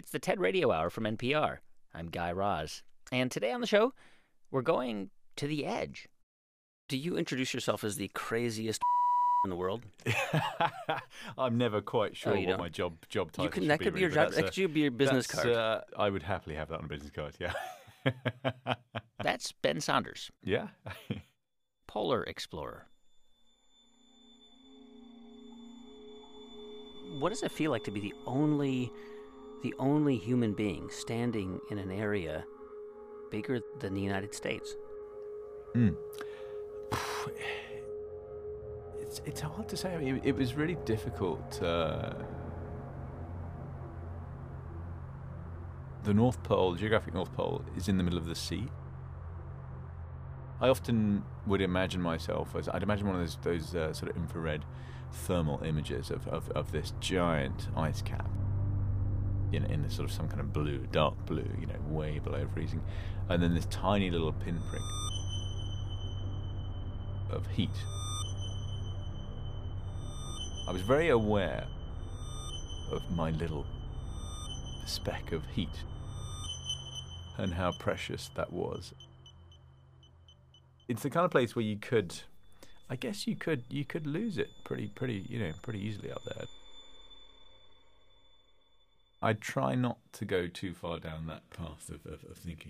It's the TED Radio Hour from NPR. I'm Guy Raz. And today on the show, we're going to the edge. Do you introduce yourself as the craziest in the world? I'm never quite sure what my job title should be. That could be your job. That could be your business card. I would happily have that on a business card, yeah. That's Ben Saunders. Yeah. Polar explorer. What does it feel like to be the only human being standing in an area bigger than the United States? It's hard to say. I mean, it was really difficult. The North Pole, the geographic North Pole, is in the middle of the sea. I often would imagine myself as, I'd imagine one of those sort of infrared thermal images of this giant ice cap in the sort of some kind of blue, dark blue, way below freezing, and then this tiny little pinprick of heat. I was very aware of my little speck of heat and how precious that was. It's the kind of place where you could lose it pretty easily out there. I try not to go too far down that path of thinking,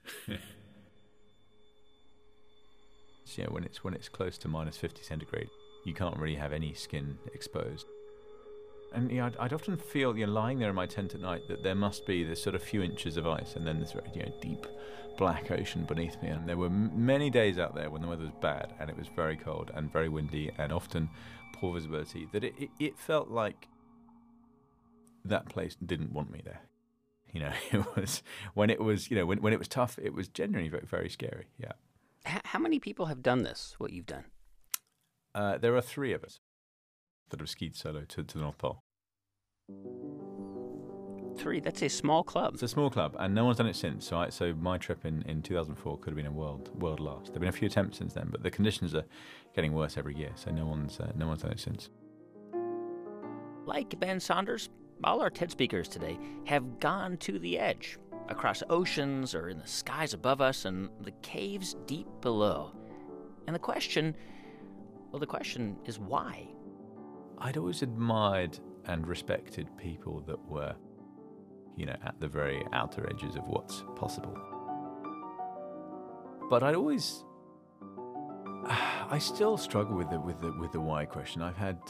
So, when it's close to minus 50 centigrade, you can't really have any skin exposed. And I'd often feel, lying there in my tent at night, that there must be this sort of few inches of ice, and then this very, deep black ocean beneath me. And there were many days out there when the weather was bad, and it was very cold and very windy, and often poor visibility. That it felt like that place didn't want me there. It was when it was tough. It was genuinely very, very scary. Yeah. How many people have done this? What you've done? There are 3 of us that have skied solo to the North Pole. 3? That's a small club. It's a small club, and no one's done it since. So my trip in 2004 could have been a world last. There have been a few attempts since then, but the conditions are getting worse every year, so no one's done it since. Like Ben Saunders, all our TED speakers today have gone to the edge, across oceans or in the skies above us and the caves deep below. And the question is why? I'd always admired and respected people that were, at the very outer edges of what's possible. But I still struggle with the why question. I've had,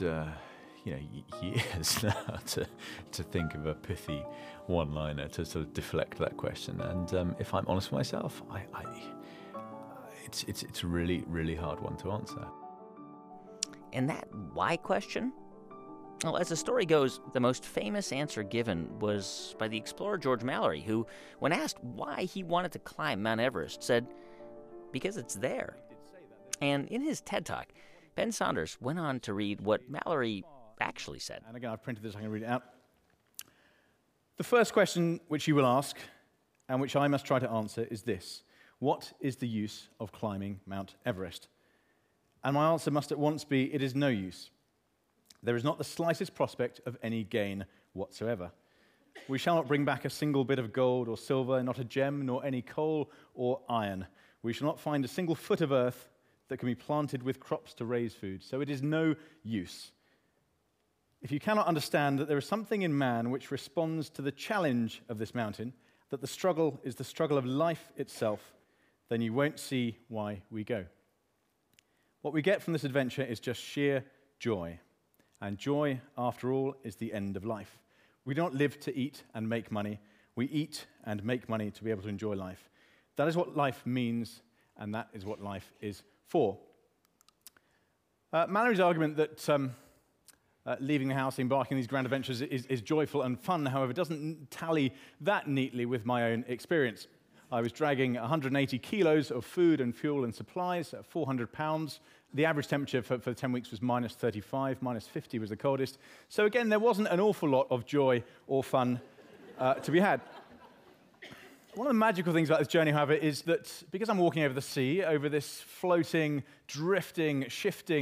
years now to think of a pithy one-liner to sort of deflect that question. And if I'm honest with myself, it's a really, really hard one to answer. And that why question? Well, as the story goes, the most famous answer given was by the explorer George Mallory, who, when asked why he wanted to climb Mount Everest, said, because it's there. And in his TED Talk, Ben Saunders went on to read what Mallory actually said. And again, I've printed this, I can read it out. The first question which you will ask, and which I must try to answer, is this: what is the use of climbing Mount Everest? And my answer must at once be, it is no use. There is not the slightest prospect of any gain whatsoever. We shall not bring back a single bit of gold or silver, not a gem, nor any coal or iron. We shall not find a single foot of earth that can be planted with crops to raise food. So it is no use. If you cannot understand that there is something in man which responds to the challenge of this mountain, that the struggle is the struggle of life itself, then you won't see why we go. What we get from this adventure is just sheer joy. And joy, after all, is the end of life. We don't live to eat and make money. We eat and make money to be able to enjoy life. That is what life means, and that is what life is for. Mallory's argument that leaving the house, embarking on these grand adventures is joyful and fun, however, doesn't tally that neatly with my own experience. I was dragging 180 kilos of food and fuel and supplies, 400 pounds. The average temperature for 10 weeks was minus 35, minus 50 was the coldest. So again, there wasn't an awful lot of joy or fun to be had. One of the magical things about this journey, however, is that because I'm walking over the sea, over this floating, drifting, shifting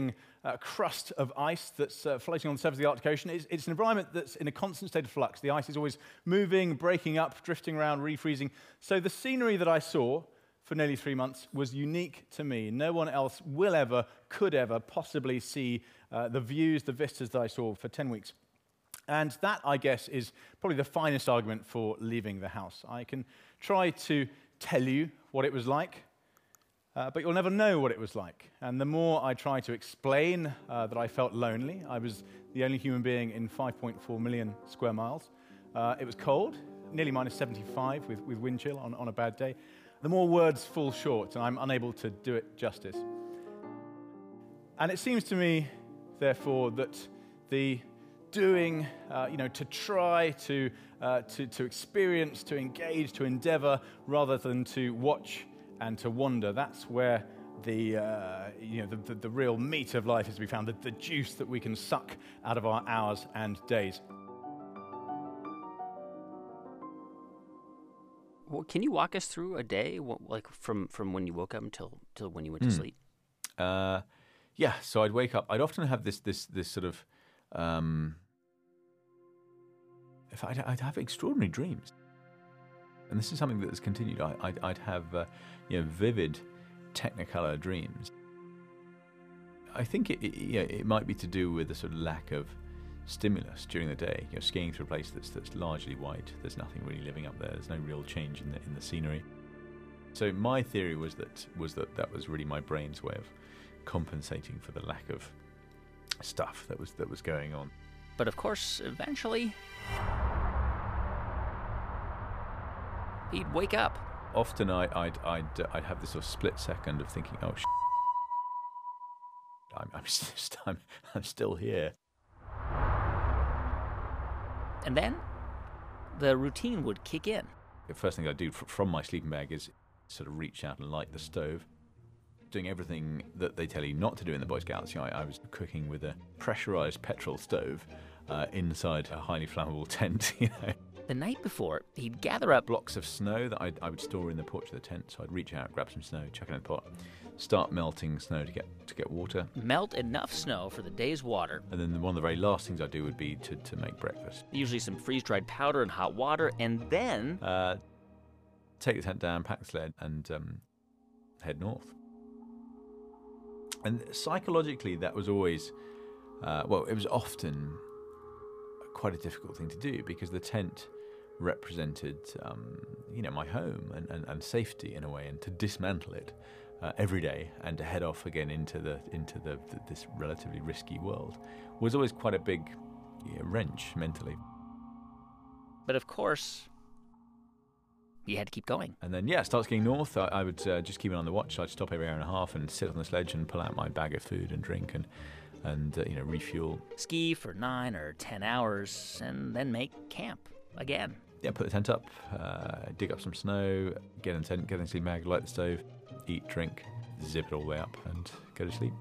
crust of ice that's floating on the surface of the Arctic Ocean. It's an environment that's in a constant state of flux. The ice is always moving, breaking up, drifting around, refreezing. So the scenery that I saw for nearly 3 months was unique to me. No one else could ever possibly see the views, the vistas that I saw for 10 weeks. And that, I guess, is probably the finest argument for leaving the house. I can try to tell you what it was like, but you'll never know what it was like. And the more I try to explain that I felt lonely, I was the only human being in 5.4 million square miles. It was cold, nearly minus 75 with wind chill on a bad day. The more words fall short, and I'm unable to do it justice. And it seems to me, therefore, that the doing, to try, to experience, to engage, to endeavor, rather than to watch and to wander, that's where the real meat of life is to be found, the juice that we can suck out of our hours and days. Well, can you walk us through a day, like from when you woke up until when you went to sleep? Yeah, so I'd wake up. I'd often have this sort of, I'd have extraordinary dreams, and this is something that has continued. I'd have vivid Technicolor dreams. I think it might be to do with the sort of lack of stimulus during the day. Skiing through a place that's largely white. There's nothing really living up there. There's no real change in the scenery. So my theory was that was really my brain's way of compensating for the lack of stuff that was going on. But of course, eventually, he'd wake up. Often I'd have this sort of split second of thinking, oh, I'm still here. And then the routine would kick in. The first thing I do from my sleeping bag is sort of reach out and light the stove. Doing everything that they tell you not to do in the Boy Scouts. I was cooking with a pressurized petrol stove inside a highly flammable tent. The night before, he'd gather up blocks of snow that I would store in the porch of the tent. So I'd reach out, grab some snow, chuck it in the pot, start melting snow to get water. Melt enough snow for the day's water. And then one of the very last things I do would be to make breakfast. Usually some freeze-dried powder and hot water, and then take the tent down, pack the sled, and head north. And psychologically, that was always, it was often quite a difficult thing to do because the tent represented, my home and safety in a way, and to dismantle it every day and to head off again into this relatively risky world was always quite a big wrench mentally. But of course, you had to keep going. And then, start skiing north. I would just keep it on the watch. I'd stop every hour and a half and sit on the sledge and pull out my bag of food and drink and refuel. Ski for 9 or 10 hours and then make camp again. Yeah, put the tent up, dig up some snow, get in the tent, get in the sleeping bag, light the stove, eat, drink, zip it all the way up and go to sleep.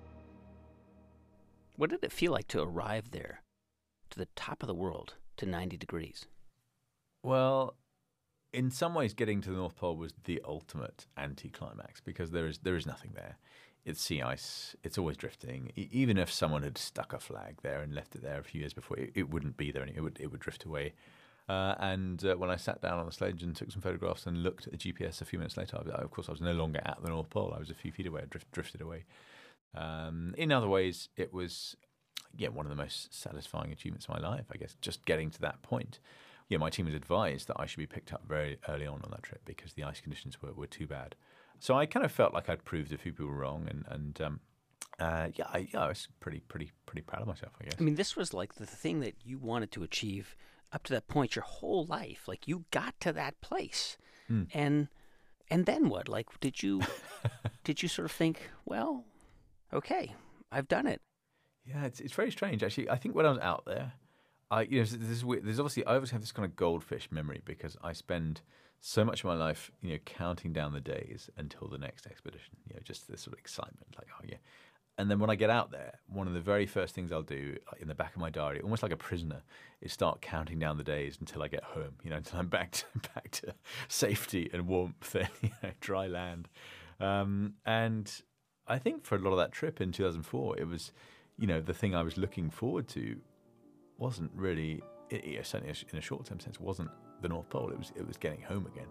What did it feel like to arrive there, to the top of the world, to 90 degrees? Well, in some ways, getting to the North Pole was the ultimate anticlimax because there is nothing there. It's sea ice. It's always drifting. Even if someone had stuck a flag there and left it there a few years before, it wouldn't be there. It would drift away. And when I sat down on the sledge and took some photographs and looked at the GPS a few minutes later, of course, I was no longer at the North Pole. I was a few feet away. I drifted away. In other ways, it was one of the most satisfying achievements of my life, I guess, just getting to that point. My team was advised that I should be picked up very early on that trip because the ice conditions were too bad. So I kind of felt like I'd proved a few people wrong, I was pretty proud of myself, I guess. I mean, this was like the thing that you wanted to achieve up to that point your whole life. Like, you got to that place, and then what? Like, did you sort of think, well, okay, I've done it? Yeah, it's very strange actually. I think when I was out there, there's obviously I always have this kind of goldfish memory because I spend so much of my life, counting down the days until the next expedition. Just this sort of excitement, like, oh yeah. And then when I get out there, one of the very first things I'll do in the back of my diary, almost like a prisoner, is start counting down the days until I get home. Until I'm back to safety and warmth and dry land. And I think for a lot of that trip in 2004, it was, the thing I was looking forward to wasn't really, certainly in a short-term sense, wasn't the North Pole. It was getting home again.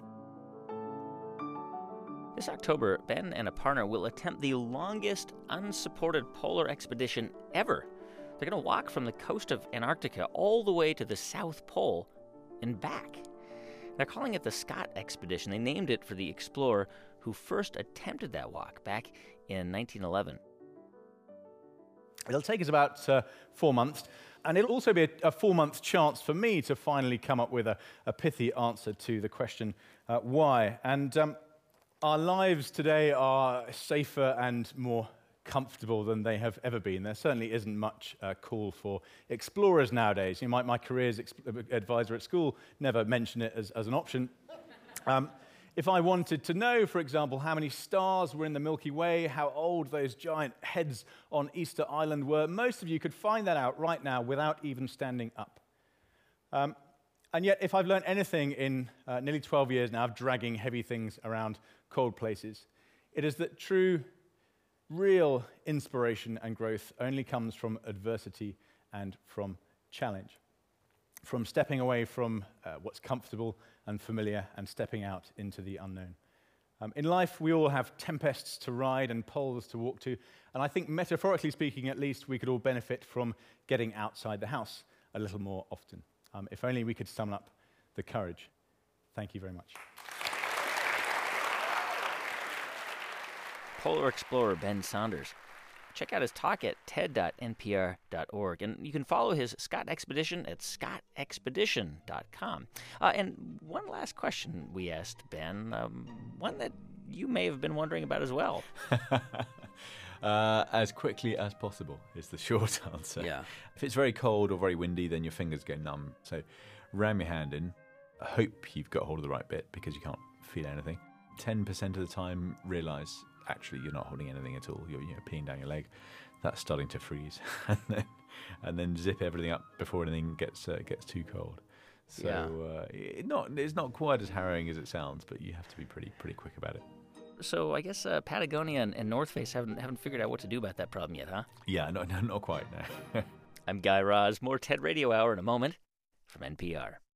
This October, Ben and a partner will attempt the longest unsupported polar expedition ever. They're going to walk from the coast of Antarctica all the way to the South Pole and back. They're calling it the Scott Expedition. They named it for the explorer who first attempted that walk back in 1911. It'll take us about 4 months, and it'll also be a 4-month chance for me to finally come up with a pithy answer to the question, why? And our lives today are safer and more comfortable than they have ever been. There certainly isn't much call for explorers nowadays. My career's advisor at school never mentioned it as an option. If I wanted to know, for example, how many stars were in the Milky Way, how old those giant heads on Easter Island were, most of you could find that out right now without even standing up. And yet, if I've learned anything in nearly 12 years now of dragging heavy things around cold places, it is that true, real inspiration and growth only comes from adversity and from challenge, from stepping away from what's comfortable and familiar and stepping out into the unknown. In life, we all have tempests to ride and poles to walk to, and I think, metaphorically speaking at least, we could all benefit from getting outside the house a little more often. If only we could summon up the courage. Thank you very much. Polar explorer Ben Saunders. Check out his talk at ted.npr.org, and you can follow his Scott Expedition at scottexpedition.com. And one last question we asked Ben, one that you may have been wondering about as well. As quickly as possible is the short answer. Yeah. If it's very cold or very windy, then your fingers go numb. So ram your hand in. I hope you've got hold of the right bit because you can't feel anything. 10% of the time, realise actually you're not holding anything at all. You're peeing down your leg. That's starting to freeze, and then zip everything up before anything gets too cold. So it's not quite as harrowing as it sounds, but you have to be pretty quick about it. So I guess Patagonia and North Face haven't figured out what to do about that problem yet, huh? Yeah, not quite, no. I'm Guy Raz. More TED Radio Hour in a moment from NPR.